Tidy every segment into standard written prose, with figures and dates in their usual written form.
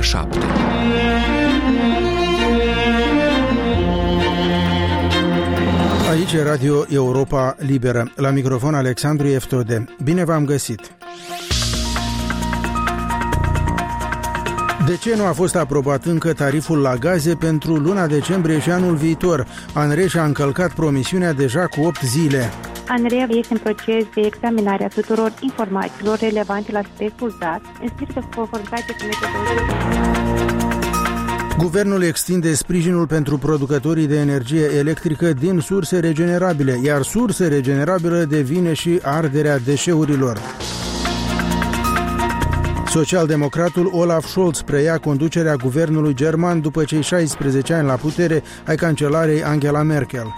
7. Aici e Radio Europa Liberă. La microfon Alexandru Eftode. Bine v-am găsit! De ce nu a fost aprobat încă tariful la gaze pentru luna decembrie și anul viitor? ANRE și-a încălcat promisiunea deja cu 8 zile. ANRE este în proces de examinare a tuturor informațiilor relevante la subiectul dat, în strictă conformitate cu metodologia. Guvernul extinde sprijinul pentru producătorii de energie electrică din surse regenerabile, iar surse regenerabilă devine și arderea deșeurilor. Socialdemocratul Olaf Scholz preia conducerea guvernului german după cei 16 ani la putere ai cancelarei Angela Merkel.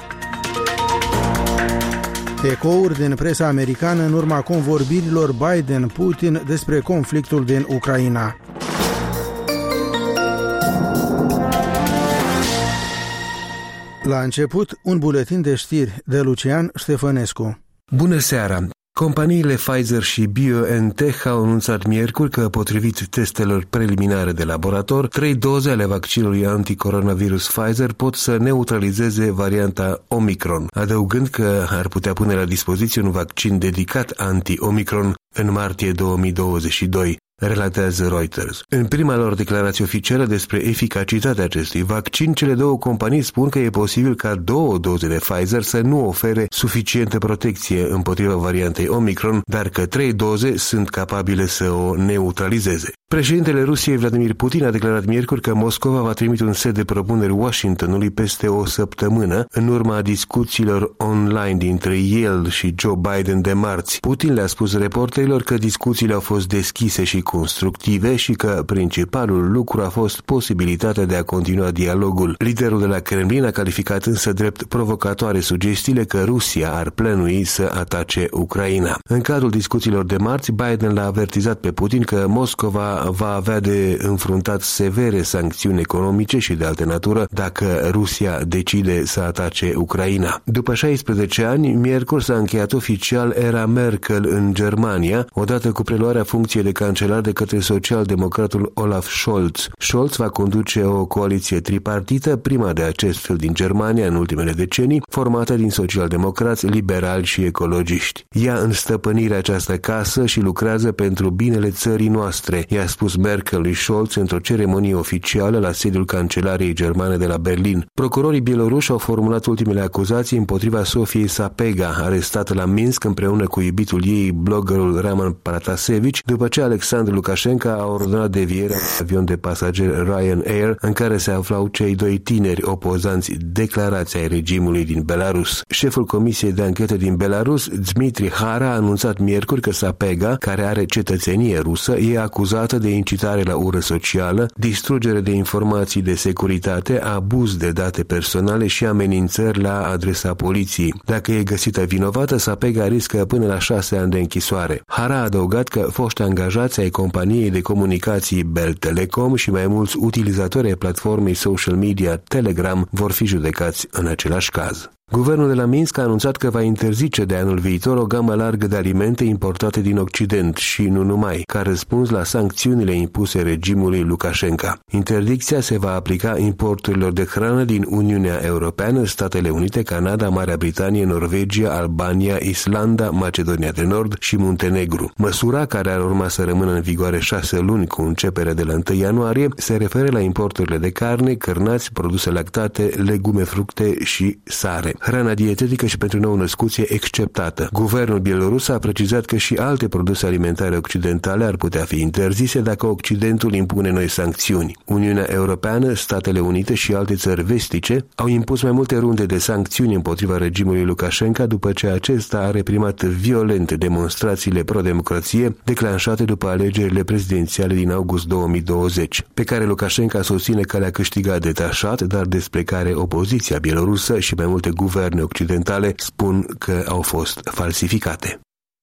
Ecouri din presa americană în urma convorbirilor Biden-Putin despre conflictul din Ucraina. La început, un buletin de știri de Lucian Ștefănescu. Bună seara! Companiile Pfizer și BioNTech au anunțat miercuri că, potrivit testelor preliminare de laborator, 3 doze ale vaccinului anticoronavirus Pfizer pot să neutralizeze varianta Omicron, adăugând că ar putea pune la dispoziție un vaccin dedicat anti-Omicron în martie 2022. Relatează Reuters. În prima lor declarație oficială despre eficacitatea acestui vaccin, cele două companii spun că e posibil ca 2 doze de Pfizer să nu ofere suficientă protecție împotriva variantei Omicron, dar că 3 doze sunt capabile să o neutralizeze. Președintele Rusiei Vladimir Putin a declarat miercuri că Moscova va trimite un set de propuneri Washingtonului peste o săptămână, în urma discuțiilor online dintre el și Joe Biden de marți. Putin le-a spus reporterilor că discuțiile au fost deschise și constructive și că principalul lucru a fost posibilitatea de a continua dialogul. Liderul de la Kremlin a calificat însă drept provocatoare sugestiile că Rusia ar plănui să atace Ucraina. În cadrul discuțiilor de marți, Biden l-a avertizat pe Putin că Moscova va avea de înfruntat severe sancțiuni economice și de altă natură dacă Rusia decide să atace Ucraina. După 16 ani, miercuri s-a încheiat oficial era Merkel în Germania, odată cu preluarea funcției de cancelar de către social-democratul Olaf Scholz. Scholz va conduce o coaliție tripartită, prima de acest fel din Germania în ultimele decenii, formată din social-democrați, liberali și ecologiști. Ia în stăpânire această casă și lucrează pentru binele țării noastre, i-a spus Merkel lui Scholz într-o ceremonie oficială la sediul cancelariei germane de la Berlin. Procurorii bieloruși au formulat ultimele acuzații împotriva Sofiei Sapega, arestată la Minsk împreună cu iubitul ei, bloggerul Roman Protasevich, după ce Alexandru Lukashenko a ordonat devierea unui avion de pasageri Ryanair în care se aflau cei 2 tineri opozanți declarați ai regimului din Belarus. Șeful Comisiei de Anchetă din Belarus, Dmitry Hara, a anunțat miercuri că Sapega, care are cetățenie rusă, e acuzată de incitare la ură socială, distrugere de informații de securitate, abuz de date personale și amenințări la adresa poliției. Dacă e găsită vinovată, Sapega riscă până la 6 ani de închisoare. Hara a adăugat că foști angajați ai companiei de comunicații Bell Telecom și mai mulți utilizatori ai platformei social media Telegram vor fi judecați în același caz. Guvernul de la Minsk a anunțat că va interzice de anul viitor o gamă largă de alimente importate din Occident și nu numai, ca răspuns la sancțiunile impuse regimului Lukashenko. Interdicția se va aplica importurilor de hrană din Uniunea Europeană, Statele Unite, Canada, Marea Britanie, Norvegia, Albania, Islanda, Macedonia de Nord și Muntenegru. Măsura, care ar urma să rămână în vigoare 6 luni cu începere de la 1 ianuarie, se referă la importurile de carne, cărnați, produse lactate, legume, fructe și sare. Hrana dietetică și pentru nou-născuți e exceptată. Guvernul bielorus a precizat că și alte produse alimentare occidentale ar putea fi interzise dacă Occidentul impune noi sancțiuni. Uniunea Europeană, Statele Unite și alte țări vestice au impus mai multe runde de sancțiuni împotriva regimului Lukashenko după ce acesta a reprimat violent demonstrațiile pro-democrație declanșate după alegerile prezidențiale din august 2020, pe care Lukashenko susține că le-a câștigat detașat, dar despre care opoziția bielorusă și mai multe guverne occidentale spun că au fost falsificate.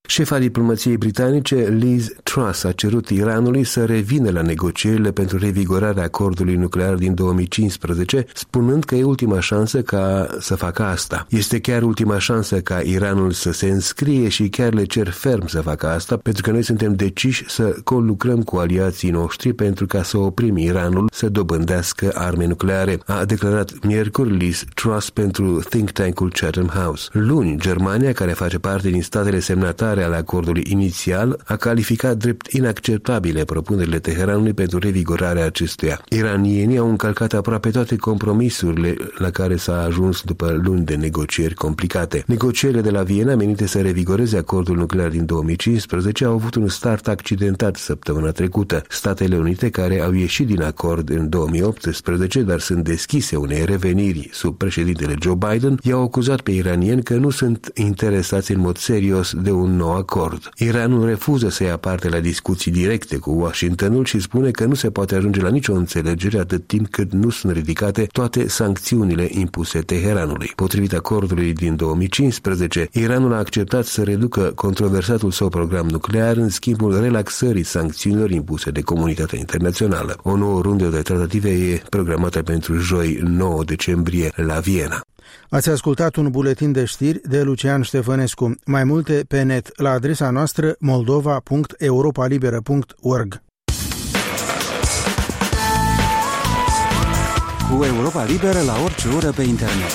Șefa diplomației britanice Liz Truss a cerut Iranului să revină la negocierile pentru revigorarea acordului nuclear din 2015, spunând că e ultima șansă ca să facă asta. Este chiar ultima șansă ca Iranul să se înscrie și chiar le cer ferm să facă asta, pentru că noi suntem deciși să conlucrăm cu aliații noștri pentru ca să oprim Iranul să dobândească arme nucleare, a declarat miercuri Liz Truss pentru think tank-ul Chatham House. Luni, Germania, care face parte din statele semnatare ale acordului inițial, a calificat drept inacceptabile propunerile Teheranului pentru revigorarea acestuia. Iranienii au încălcat aproape toate compromisurile la care s-a ajuns după luni de negocieri complicate. Negocierile de la Viena, menite să revigoreze acordul nuclear din 2015, au avut un start accidentat săptămâna trecută. Statele Unite, care au ieșit din acord în 2018, dar sunt deschise unei reveniri sub președintele Joe Biden, i-au acuzat pe iranieni că nu sunt interesați în mod serios de un nou acord. Iranul refuză să ia parte la discuții directe cu Washingtonul și spune că nu se poate ajunge la nicio înțelegere atât timp cât nu sunt ridicate toate sancțiunile impuse Teheranului. Potrivit acordului din 2015, Iranul a acceptat să reducă controversatul său program nuclear în schimbul relaxării sancțiunilor impuse de comunitatea internațională. O nouă rundă de tratative e programată pentru joi 9 decembrie la Viena. Ați ascultat un buletin de știri de Lucian Ștefănescu. Mai multe pe net la adresa noastră moldova.europalibera.org. Cu Europa Liberă la orice oră pe internet.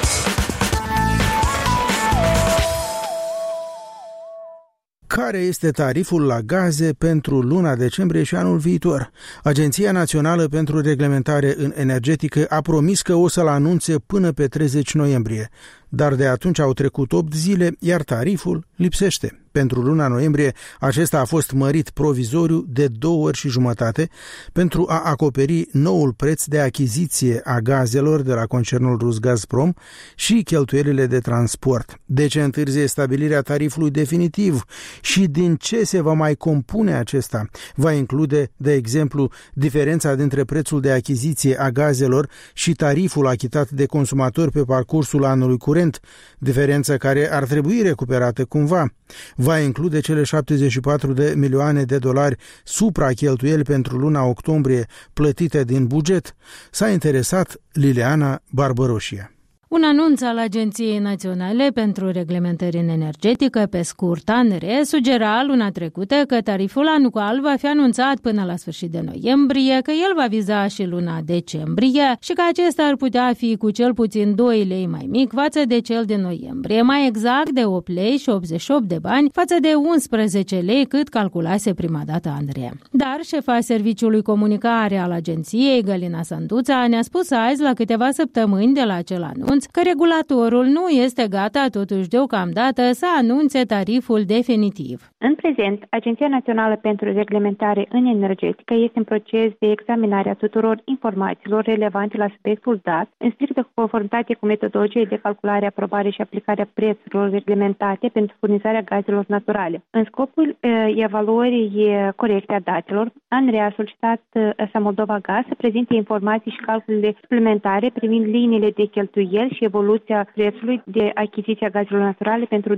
Care este tariful la gaze pentru luna decembrie și anul viitor? Agenția Națională pentru Reglementare în Energetică a promis că o să-l anunțe până pe 30 noiembrie, dar de atunci au trecut 8 zile, iar tariful lipsește. Pentru luna noiembrie, acesta a fost mărit provizoriu de 2 ori și jumătate pentru a acoperi noul preț de achiziție a gazelor de la concernul rus Gazprom și cheltuielile de transport. De ce întârzie stabilirea tarifului definitiv și din ce se va mai compune acesta? Va include, de exemplu, diferența dintre prețul de achiziție a gazelor și tariful achitat de consumatori pe parcursul anului curent, diferență care ar trebui recuperată cumva. Va include cele 74 de milioane de dolari supracheltuieli pentru luna octombrie plătite din buget? S-a interesat Liliana Barbăroșie. Un anunț al Agenției Naționale pentru Reglementări în Energetică, pe scurt ANRE, sugera luna trecută că tariful anual va fi anunțat până la sfârșit de noiembrie, că el va viza și luna decembrie și că acesta ar putea fi cu cel puțin 2 lei mai mic față de cel de noiembrie, mai exact de 8 lei și 88 de bani față de 11 lei cât calculase prima dată ANRE. Dar șefa Serviciului Comunicare al Agenției, Galina Sanduța, ne-a spus azi, la câteva săptămâni de la acel anunț, că regulatorul nu este gata totuși deocamdată să anunțe tariful definitiv. În prezent, Agenția Națională pentru Reglementare în Energetică este în proces de examinare a tuturor informațiilor relevante la subiectul dat, în strictă conformitate cu metodologiei de calculare, aprobare și aplicare a prețurilor reglementate pentru furnizarea gazelor naturale. În scopul evaluării corecte a datelor, ANRE a solicitat SA Moldova Gaz să prezinte informații și calculele suplimentare privind liniile de cheltuieli și evoluția prețului de achiziție a gazelor naturale pentru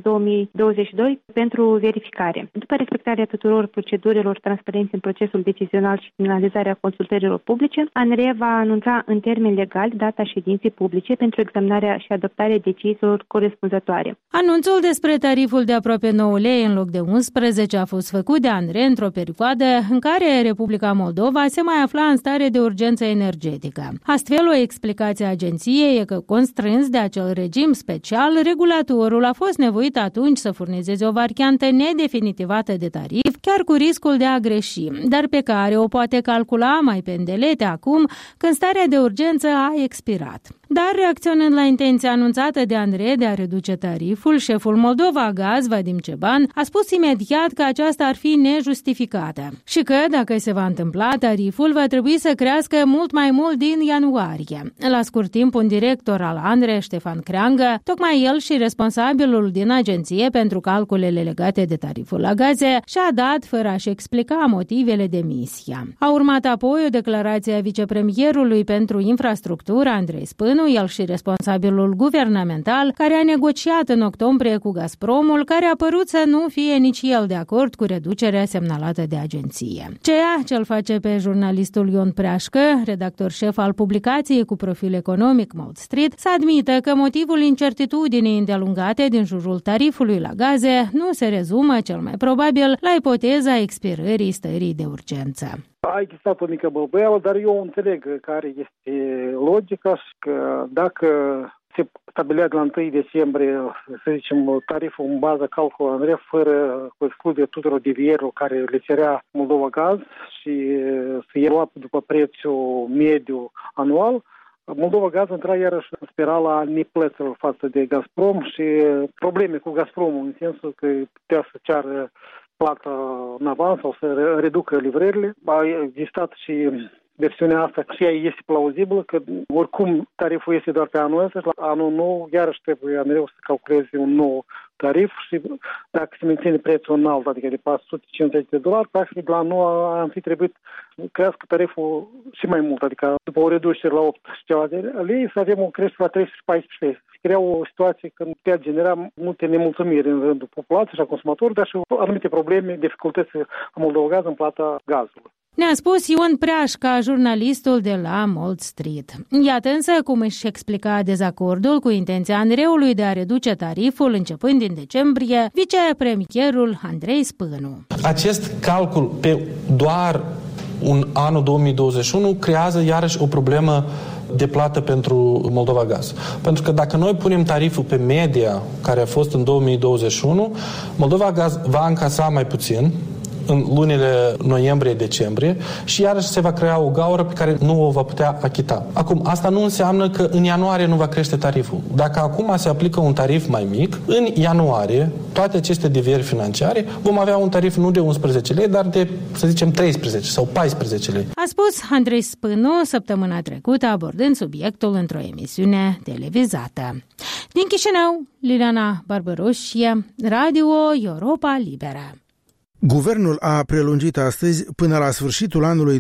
2022 pentru verificare. După respectarea tuturor procedurilor transparente în procesul decizional și finalizarea consultărilor publice, ANRE va anunța în termeni legali data ședinței publice pentru examinarea și adoptarea deciziilor corespunzătoare. Anunțul despre tariful de aproape 9 lei în loc de 11 a fost făcut de ANRE într-o perioadă în care Republica Moldova se mai afla în stare de urgență energetică. Astfel, o explicație a agenției e că, constrâns de acel regim special, regulatorul a fost nevoit atunci să furnizeze o variantă nedefinitivată de tarif, chiar cu riscul de a greși, dar pe care o poate calcula mai pe îndelete acum, când starea de urgență a expirat. Dar, reacționând la intenția anunțată de ANRE de a reduce tariful, șeful Moldova Gaz, Vadim Ceban, a spus imediat că aceasta ar fi nejustificată și că, dacă se va întâmpla, tariful va trebui să crească mult mai mult din ianuarie. La scurt timp, un director al ANRE, Ștefan Creangă, tocmai el și responsabilul din agenție pentru calculele legate de tariful la gaze, și-a dat fără a-și explica motivele demisia. A urmat apoi o declarație a vicepremierului pentru infrastructură, Andrei Spân, Spânu, el și responsabilul guvernamental, care a negociat în octombrie cu Gazpromul, care a părut să nu fie nici el de acord cu reducerea semnalată de agenție. Ceea ce îl face pe jurnalistul Ion Preașcă, redactor șef al publicației cu profil economic Mount Street, să admită că motivul incertitudinii îndelungate din jurul tarifului la gaze nu se rezumă cel mai probabil la ipoteza expirării stării de urgență. A existat o mică bălbăială, dar eu înțeleg care este logica și că dacă se stabilea de la 1 decembrie, să zicem, tariful în bază calcul ANRE, fără cu excludere tuturor devierilor care le cerea Moldova Gaz și să ia luat după prețul mediu anual, Moldova Gaz intra iarăși în spirala neplăților față de Gazprom și probleme cu Gazpromul, în sensul că putea să ceară plata în avans sau să reducă livrările. A existat și versiunea asta și ea este plauzibilă, că oricum tariful este doar pe anul ăsta, la anul nou iarăși trebuie ANRE-ul să calculeze un nou tarif și dacă se menține prețul înalt, adică de $450, practic la anul am fi trebuit să crească tariful și mai mult, adică după o reducere la 8 și ceva de lei să avem o creștere la 314 lei. Se crea o situație când putea genera multe nemulțumiri în rândul populației și a consumatorilor, dar și anumite probleme, dificultăți a Moldova Gaz în plata gazului. Ne-a spus Ion Preașca, jurnalistul de la Mount Street. Iată însă cum își explica dezacordul cu intenția ANRE-ului de a reduce tariful începând din decembrie, vicepremierul Andrei Spânu. Acest calcul pe doar anul 2021 creează iarăși o problemă de plată pentru Moldova Gaz. Pentru că dacă noi punem tariful pe media care a fost în 2021, Moldova Gaz va încasa mai puțin în lunile noiembrie-decembrie și iarăși se va crea o gaură pe care nu o va putea achita. Acum, asta nu înseamnă că în ianuarie nu va crește tariful. Dacă acum se aplică un tarif mai mic, în ianuarie, toate aceste devieri financiare, vom avea un tarif nu de 11 lei, dar de, să zicem, 13 sau 14 lei. A spus Andrei Spânu săptămâna trecută, abordând subiectul într-o emisiune televizată. Din Chișinău, Liliana Barbaroșie, Radio Europa Liberă. Guvernul a prelungit astăzi până la sfârșitul anului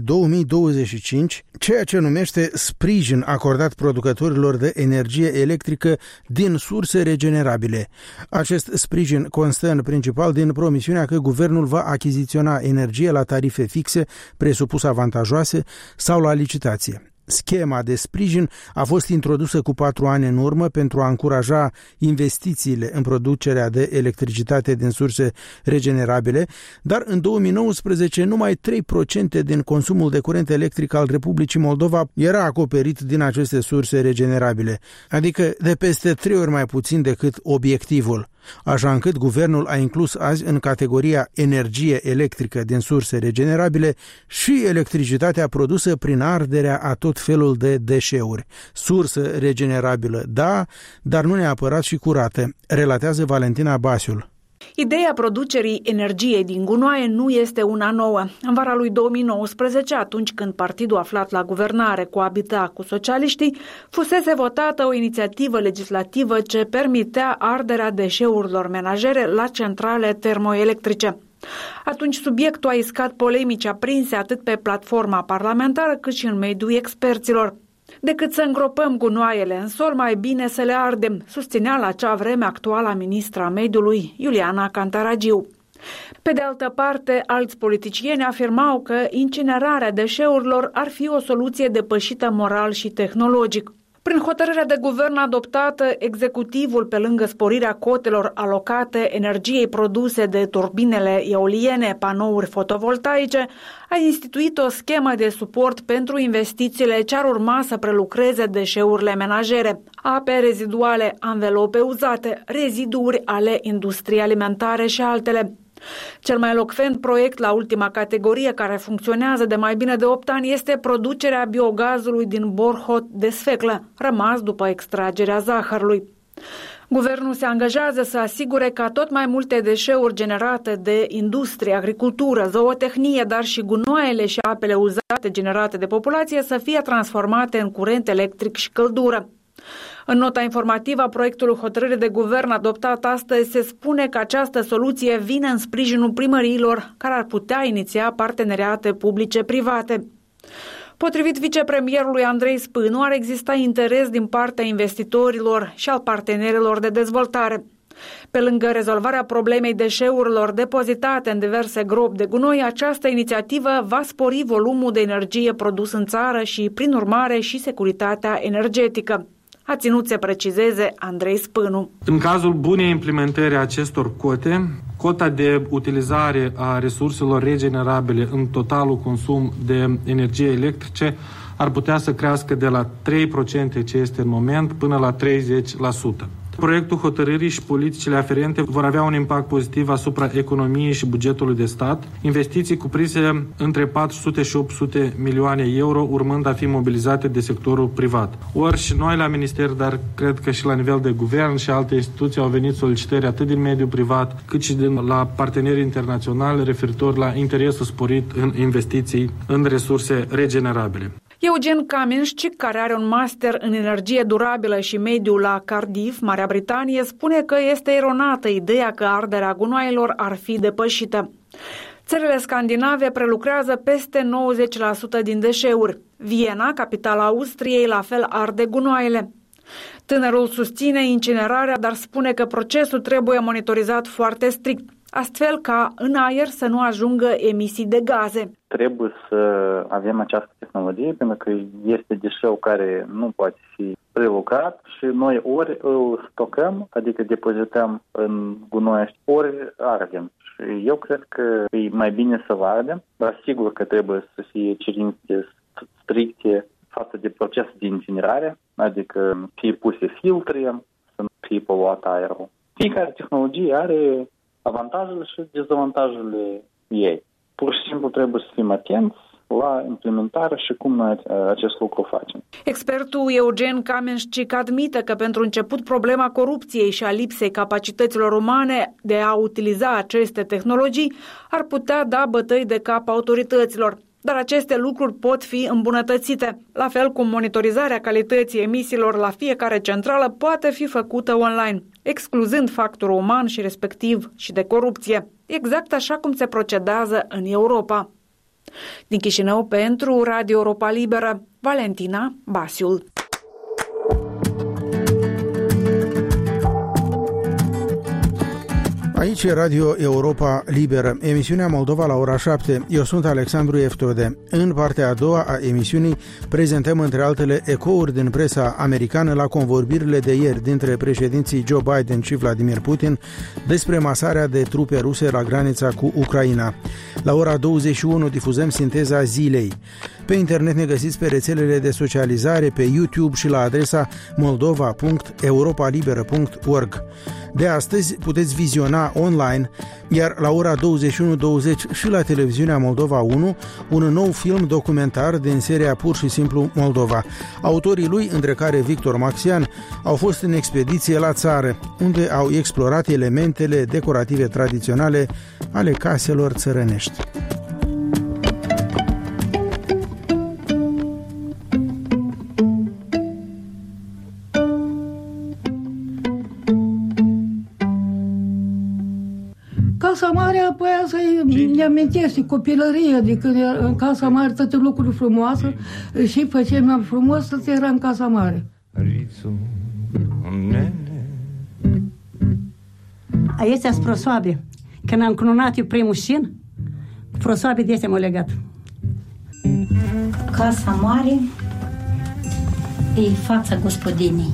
2025 ceea ce numește sprijin acordat producătorilor de energie electrică din surse regenerabile. Acest sprijin constă în principal din promisiunea că guvernul va achiziționa energie la tarife fixe, presupus avantajoase, sau la licitație. Schema de sprijin a fost introdusă cu 4 ani în urmă pentru a încuraja investițiile în producerea de electricitate din surse regenerabile, dar în 2019 numai 3% din consumul de curent electric al Republicii Moldova era acoperit din aceste surse regenerabile, adică de peste 3 ori mai puțin decât obiectivul. Așa încât guvernul a inclus azi în categoria energie electrică din surse regenerabile și electricitatea produsă prin arderea a tot felul de deșeuri. Sursă regenerabilă, da, dar nu neapărat și curată, relatează Valentina Basiul. Ideea producerii energiei din gunoaie nu este una nouă. În vara lui 2019, atunci când partidul aflat la guvernare coabita cu socialiștii, fusese votată o inițiativă legislativă ce permitea arderea deșeurilor menajere la centrale termoelectrice. Atunci subiectul a iscat polemici aprinse atât pe platforma parlamentară cât și în mediul experților. Decât să îngropăm gunoaiele în sol, mai bine să le ardem, susținea la acea vreme actuala ministra mediului, Iuliana Cantaragiu. Pe de altă parte, alți politicieni afirmau că incinerarea deșeurilor ar fi o soluție depășită moral și tehnologic. Prin hotărârea de guvern adoptată, executivul, pe lângă sporirea cotelor alocate energiei produse de turbinele eoliene, panouri fotovoltaice, a instituit o schemă de suport pentru investițiile ce ar urma să prelucreze deșeurile menajere, ape reziduale, anvelope uzate, reziduri ale industriei alimentare și altele. Cel mai elocvent proiect la ultima categorie, care funcționează de mai bine de 8 ani, este producerea biogazului din Borhot de sfeclă, rămas după extragerea zahărului. Guvernul se angajează să asigure ca tot mai multe deșeuri generate de industrie, agricultură, zootehnie, dar și gunoaiele și apele uzate generate de populație să fie transformate în curent electric și căldură. În nota informativă a proiectului hotărâre de guvern adoptat astăzi se spune că această soluție vine în sprijinul primăriilor care ar putea iniția parteneriate publice-private. Potrivit vicepremierului Andrei Spânu, ar exista interes din partea investitorilor și al partenerilor de dezvoltare. Pe lângă rezolvarea problemei deșeurilor depozitate în diverse gropi de gunoi, această inițiativă va spori volumul de energie produs în țară și, prin urmare, și securitatea energetică. A ținut să precizeze Andrei Spânu. În cazul bunei implementări a acestor cote, cota de utilizare a resurselor regenerabile în totalul consum de energie electrice ar putea să crească de la 3% ce este în moment până la 30%. Proiectul hotărârii și politicile aferente vor avea un impact pozitiv asupra economiei și bugetului de stat, investiții cuprinse între 400 și 800 milioane euro, urmând a fi mobilizate de sectorul privat. Ori și noi la minister, dar cred că și la nivel de guvern și alte instituții au venit solicitări atât din mediul privat, cât și la parteneri internaționali referitor la interesul sporit în investiții în resurse regenerabile. Eugen Kamenșcic, care are un master în energie durabilă și mediu la Cardiff, Marea Britanie, spune că este eronată ideea că arderea gunoaielor ar fi depășită. Țările scandinave prelucrează peste 90% din deșeuri. Viena, capitala Austriei, la fel arde gunoaiele. Tânărul susține incinerarea, dar spune că procesul trebuie monitorizat foarte strict, astfel ca în aer să nu ajungă emisii de gaze. Trebuie să avem această tehnologie, pentru că este deșeu care nu poate fi prelucrat și noi ori îl stocăm, adică depozităm în gunoi, ori ardem. Și eu cred că e mai bine să ardem, dar sigur că trebuie să fie cerințe stricte față de procesul de incinerare, adică fie puse filtre, să nu fie poluat aerul. Fiecare tehnologie are avantajele și dezavantajele ei. Pur și simplu trebuie să fim atenți la implementare și cum noi acest lucru facem. Expertul Eugen Kamenșcic admite că pentru început problema corupției și a lipsei capacităților umane de a utiliza aceste tehnologii ar putea da bătăi de cap autorităților. Dar aceste lucruri pot fi îmbunătățite, la fel cum monitorizarea calității emisiilor la fiecare centrală poate fi făcută online, excluzând factorul uman și respectiv și de corupție, exact așa cum se procedează în Europa. Din Chișinău pentru Radio Europa Liberă, Valentina Basiul. Aici e Radio Europa Liberă, emisiunea Moldova la ora 7. Eu sunt Alexandru Eftode. În partea a doua a emisiunii prezentăm între altele ecouri din presa americană la convorbirile de ieri dintre președinții Joe Biden și Vladimir Putin despre masarea de trupe ruse la granița cu Ucraina. La ora 21 difuzăm sinteza zilei. Pe internet ne găsiți pe rețelele de socializare, pe YouTube și la adresa moldova.europalibera.org. De astăzi puteți viziona online, iar la ora 21:20 și la televiziunea Moldova 1, un nou film documentar din seria Pur și simplu Moldova. Autorii lui, între care Victor Maxian, au fost în expediție la țară, unde au explorat elementele decorative tradiționale ale caselor țărănești. Casa Mare, apoi să-i amintește copilăria, de când era în Casa Mare toate lucruri frumoase și făceam mai frumos să era în Casa Mare. Aici sunt prosoabe. Când am cununat eu primul șin, prosoabe de astea m-au legat. Casa Mare e fața gospodinii.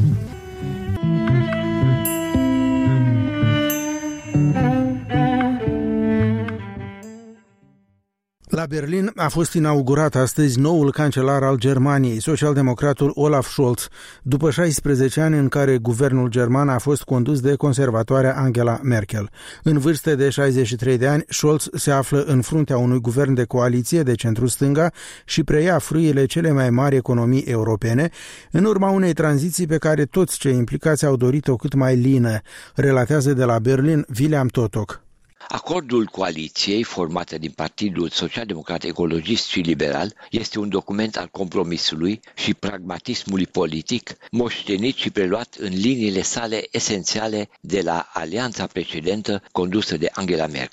La Berlin a fost inaugurat astăzi noul cancelar al Germaniei, socialdemocratul Olaf Scholz, după 16 ani în care guvernul german a fost condus de conservatoarea Angela Merkel. În vârstă de 63 de ani, Scholz se află în fruntea unui guvern de coaliție de centru-stânga și preia frâiele cele mai mari economii europene, în urma unei tranziții pe care toți cei implicați au dorit-o cât mai lină, relatează de la Berlin William Totok. Acordul coaliției, formată din Partidul Social-Democrat Ecologist și Liberal, este un document al compromisului și pragmatismului politic, moștenit și preluat în liniile sale esențiale de la alianța precedentă condusă de Angela Merkel.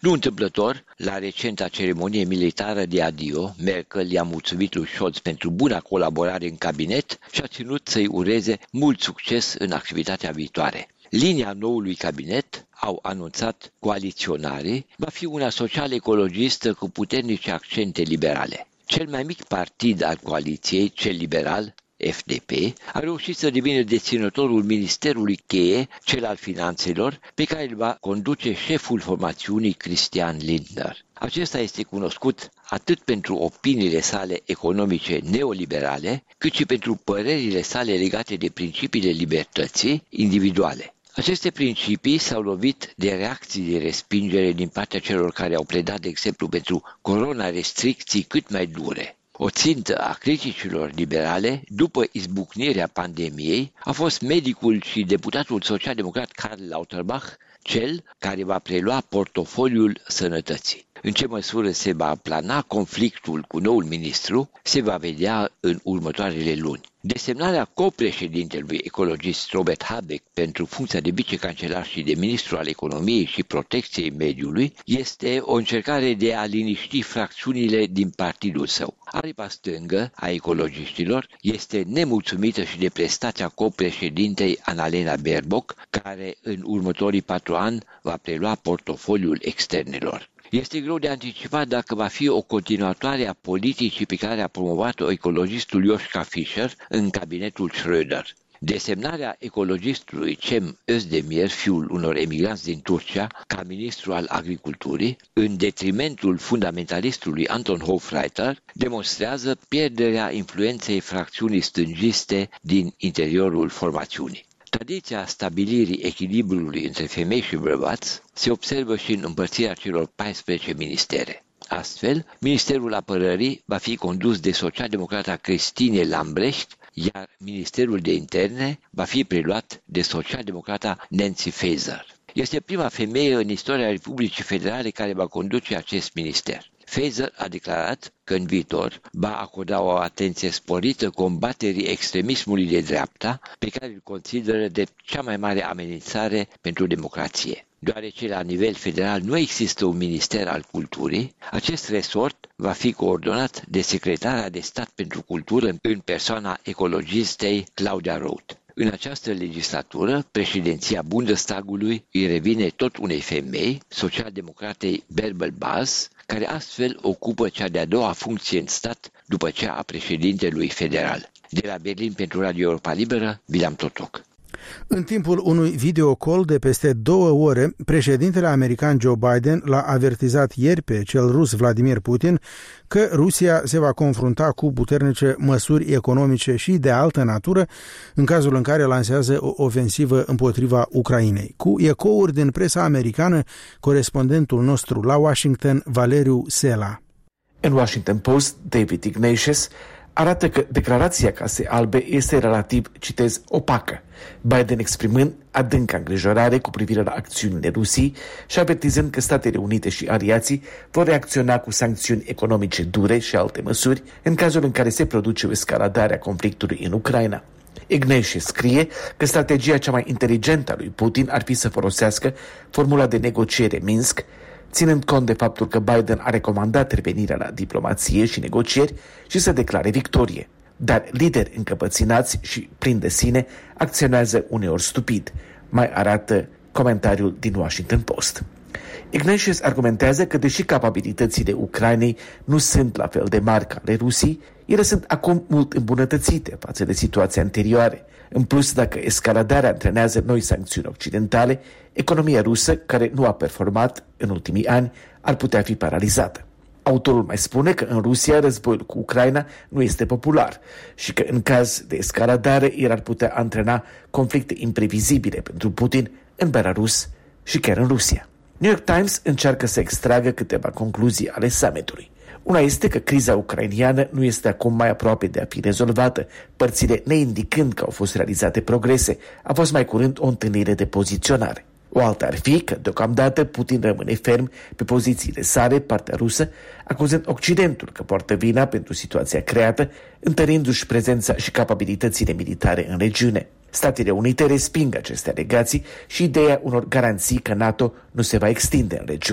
Nu întâmplător, la recenta ceremonie militară de adio, Merkel i-a mulțumit lui Scholz pentru buna colaborare în cabinet și a ținut să-i ureze mult succes în activitatea viitoare. Linia noului cabinet, au anunțat coaliționarii, va fi una social-ecologistă cu puternice accente liberale. Cel mai mic partid al coaliției, cel liberal, FDP, a reușit să devină deținătorul ministerului cheie, cel al finanțelor, pe care îl va conduce șeful formațiunii Christian Lindner. Acesta este cunoscut atât pentru opiniile sale economice neoliberale, cât și pentru părerile sale legate de principiile libertății individuale. Aceste principii s-au lovit de reacții de respingere din partea celor care au pledat, de exemplu, pentru corona-restricții cât mai dure. O țintă a criticilor liberale, după izbucnirea pandemiei, a fost medicul și deputatul social-democrat Karl Lauterbach, cel care va prelua portofoliul sănătății. În ce măsură se va plana conflictul cu noul ministru, se va vedea în următoarele luni. Desemnarea copreședintelui ecologist Robert Habeck pentru funcția de vicecancelar și de ministru al economiei și protecției mediului este o încercare de a liniști fracțiunile din partidul său. Aripa stângă a ecologiștilor este nemulțumită și de prestația copreședintei Annalena Baerbock, care în următorii 4 ani va prelua portofoliul externelor. Este greu de anticipat dacă va fi o continuatoare a politicii pe care a promovat-o ecologistul Joschka Fischer în cabinetul Schröder. Desemnarea ecologistului Cem Özdemir, fiul unor emigranți din Turcia, ca ministru al agriculturii, în detrimentul fundamentalistului Anton Hofreiter, demonstrează pierderea influenței fracțiunii stângiste din interiorul formațiunii. Tradiția stabilirii echilibrului între femei și bărbați se observă și în împărțirea celor 14 ministere. Astfel, Ministerul Apărării va fi condus de socialdemocrata Christine Lambrecht, iar Ministerul de Interne va fi preluat de socialdemocrata Nancy Faeser. Este prima femeie în istoria Republicii Federale care va conduce acest minister. Faeser a declarat că în viitor va acorda o atenție sporită combaterii extremismului de dreapta, pe care îl consideră de cea mai mare amenințare pentru democrație. Deoarece la nivel federal nu există un minister al culturii, acest resort va fi coordonat de secretara de stat pentru cultură în persoana ecologistei Claudia Roth. În această legislatură, președinția Bundestagului îi revine tot unei femei, socialdemocratei Bärbel Bas, care astfel ocupă cea de-a doua funcție în stat după cea a președintelui federal. De la Berlin pentru Radio Europa Liberă, William Totoc. În timpul unui videocall de peste 2 ore, președintele american Joe Biden l-a avertizat ieri pe cel rus Vladimir Putin că Rusia se va confrunta cu puternice măsuri economice și de altă natură în cazul în care lansează o ofensivă împotriva Ucrainei. Cu ecouri din presa americană, corespondentul nostru la Washington, Valeriu Sela. În Washington Post, David Ignatius arată că declarația Casei Albe este relativ, citez, opacă, Biden exprimând adânca îngrijorare cu privire la acțiunile Rusiei și avertizând că Statele Unite și aliații vor reacționa cu sancțiuni economice dure și alte măsuri în cazul în care se produce o escaladare a conflictului în Ucraina. Ignatius scrie că strategia cea mai inteligentă a lui Putin ar fi să folosească formula de negociere Minsk, ținând cont de faptul că Biden a recomandat revenirea la diplomație și negocieri și să declare victorie. Dar lideri încăpățânați și plini de sine acționează uneori stupid, mai arată comentariul din Washington Post. Ignatius argumentează că deși capabilitățile Ucrainei nu sunt la fel de mari ca ale Rusiei, ele sunt acum mult îmbunătățite față de situația anterioare. În plus, dacă escaladarea antrenează noi sancțiuni occidentale, economia rusă, care nu a performat în ultimii ani, ar putea fi paralizată. Autorul mai spune că în Rusia războiul cu Ucraina nu este popular și că în caz de escaladare el ar putea antrena conflicte imprevizibile pentru Putin în Belarus și chiar în Rusia. New York Times încearcă să extragă câteva concluzii ale summitului. Una este că criza ucrainiană nu este acum mai aproape de a fi rezolvată, părțile neindicând că au fost realizate progrese, a fost mai curând o întâlnire de poziționare. O altă ar fi că, deocamdată, Putin rămâne ferm pe pozițiile sale, partea rusă, acuzând Occidentul că poartă vina pentru situația creată, întărindu-și prezența și capabilitățile militare în regiune. Statele Unite resping aceste alegații și ideea unor garanții că NATO nu se va extinde în regiune.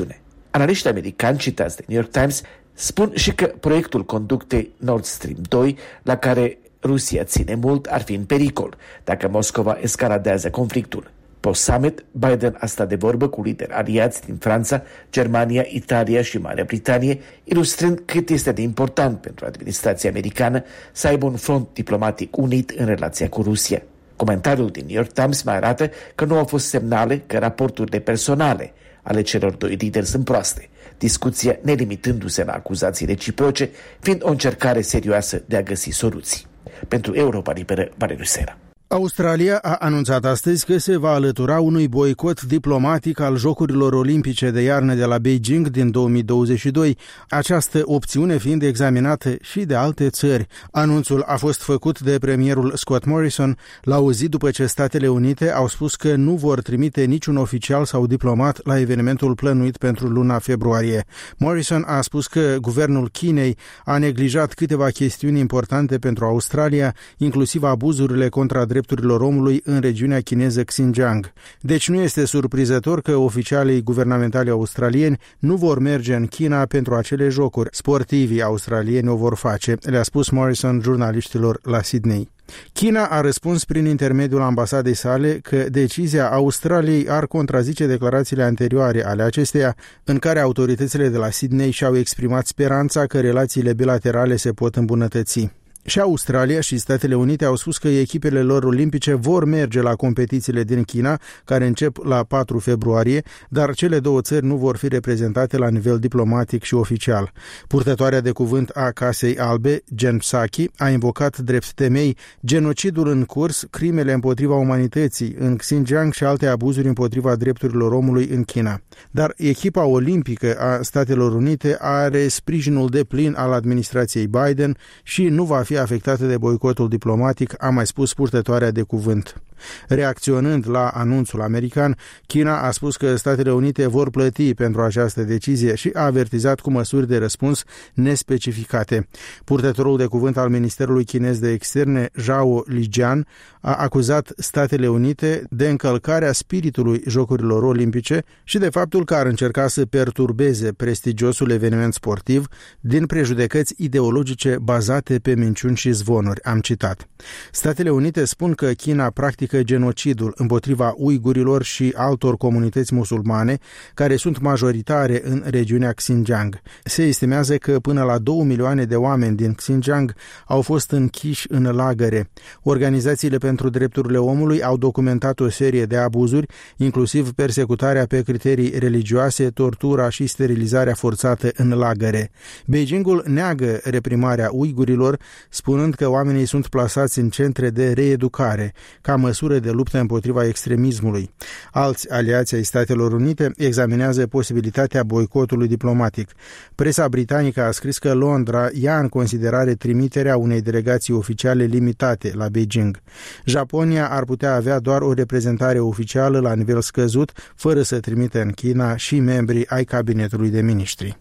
Analiștii americani citați de New York Times spun și că proiectul conductei Nord Stream 2, la care Rusia ține mult, ar fi în pericol dacă Moscova escaladează conflictul. Post-summit, Biden a stat de vorbă cu lideri aliați din Franța, Germania, Italia și Marea Britanie, ilustrând cât este de important pentru administrația americană să aibă un front diplomatic unit în relația cu Rusia. Comentariul din New York Times mai arată că nu au fost semnale că raporturile personale ale celor doi lideri sunt proaste, discuția nelimitându-se la acuzații reciproce, fiind o încercare serioasă de a găsi soluții. Pentru Europa Liberă, Valeriu Sera. Australia a anunțat astăzi că se va alătura unui boicot diplomatic al Jocurilor Olimpice de iarnă de la Beijing din 2022, această opțiune fiind examinată și de alte țări. Anunțul a fost făcut de premierul Scott Morrison la o zi după ce Statele Unite au spus că nu vor trimite niciun oficial sau diplomat la evenimentul plănuit pentru luna februarie. Morrison a spus că guvernul Chinei a neglijat câteva chestiuni importante pentru Australia, inclusiv abuzurile contra drepturilor omului în regiunea chineză Xinjiang. Deci nu este surprizător că oficialii guvernamentali australieni nu vor merge în China pentru acele jocuri. Sportivii australieni o vor face, le-a spus Morrison jurnaliștilor la Sydney. China a răspuns prin intermediul ambasadei sale că decizia Australiei ar contrazice declarațiile anterioare ale acesteia, în care autoritățile de la Sydney și-au exprimat speranța că relațiile bilaterale se pot îmbunătăți. Și Australia și Statele Unite au spus că echipele lor olimpice vor merge la competițiile din China, care încep la 4 februarie, dar cele două țări nu vor fi reprezentate la nivel diplomatic și oficial. Purtătoarea de cuvânt a Casei Albe, Jen Psaki, a invocat drept temei genocidul în curs, crimele împotriva umanității în Xinjiang și alte abuzuri împotriva drepturilor omului în China. Dar echipa olimpică a Statelor Unite are sprijinul deplin al administrației Biden și nu va fi afectată de boicotul diplomatic, a mai spus purtătoarea de cuvânt. Reacționând la anunțul american, China a spus că Statele Unite vor plăti pentru această decizie și a avertizat cu măsuri de răspuns nespecificate. Purtătorul de cuvânt al Ministerului Chinez de Externe, Zhao Lijian, a acuzat Statele Unite de încălcarea spiritului Jocurilor Olimpice și de faptul că ar încerca să perturbeze prestigiosul eveniment sportiv din prejudecăți ideologice bazate pe minciuni și zvonuri, am citat. Statele Unite spun că China practică genocidul împotriva uigurilor și altor comunități musulmane care sunt majoritare în regiunea Xinjiang. Se estimează că până la 2 milioane de oameni din Xinjiang au fost închiși în lagăre. Organizațiile pentru drepturile omului au documentat o serie de abuzuri, inclusiv persecutarea pe criterii religioase, tortura și sterilizarea forțată în lagăre. Beijingul neagă reprimarea uigurilor, spunând că oamenii sunt plasați în centre de reeducare, ca măsură de luptă împotriva extremismului. Alți aliați ai Statelor Unite examinează posibilitatea boicotului diplomatic. Presa britanică a scris că Londra ia în considerare trimiterea unei delegații oficiale limitate la Beijing. Japonia ar putea avea doar o reprezentare oficială la nivel scăzut, fără să trimită în China și membrii ai cabinetului de miniștri.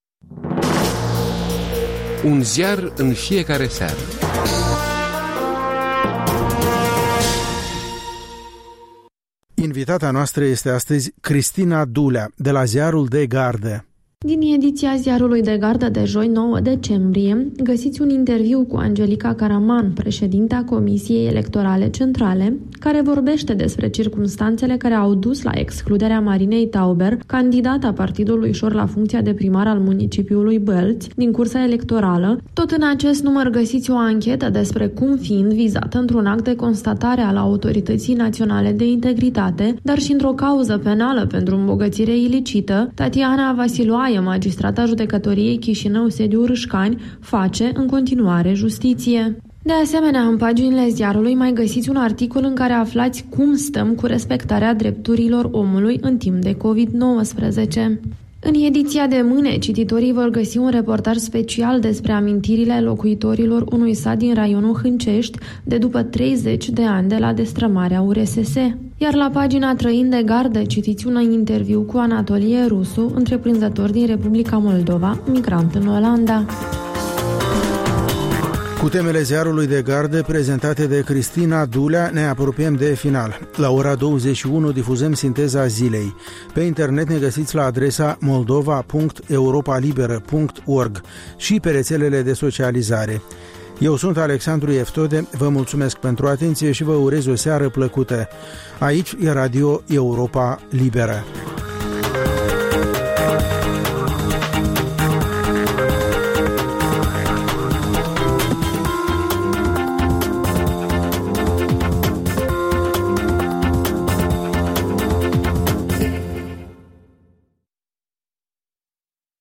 Un ziar în fiecare seară. Invitata noastră este astăzi Cristina Dulea, de la ziarul De Gardă. Din ediția ziarului De Gardă de joi 9 decembrie, găsiți un interviu cu Angelica Caraman, președinta Comisiei Electorale Centrale, care vorbește despre circumstanțele care au dus la excluderea Marinei Tauber, candidata Partidului Șor la funcția de primar al municipiului Bălți, din cursa electorală. Tot în acest număr găsiți o anchetă despre cum, fiind vizată într-un act de constatare al Autorității Naționale de Integritate, dar și într-o cauză penală pentru îmbogățire ilicită, Tatiana Vasiloae, magistrata judecătoriei Chișinău, sediu Râșcani, face în continuare justiție. De asemenea, în paginile ziarului mai găsiți un articol în care aflați cum stăm cu respectarea drepturilor omului în timp de COVID-19. În ediția de mâine, cititorii vor găsi un reportaj special despre amintirile locuitorilor unui sat din raionul Hâncești de după 30 de ani de la destrămarea URSS. Iar la pagina Trăind de Gardă citiți un interviu cu Anatolie Rusu, întreprinzător din Republica Moldova, migrant în Olanda. Cu temele ziarului de gardă prezentate de Cristina Dulea ne apropiem de final. La ora 21 difuzăm sinteza zilei. Pe internet ne găsiți la adresa moldova.europalibera.org și pe rețelele de socializare. Eu sunt Alexandru Eftode, vă mulțumesc pentru atenție și vă urez o seară plăcută. Aici e Radio Europa Liberă.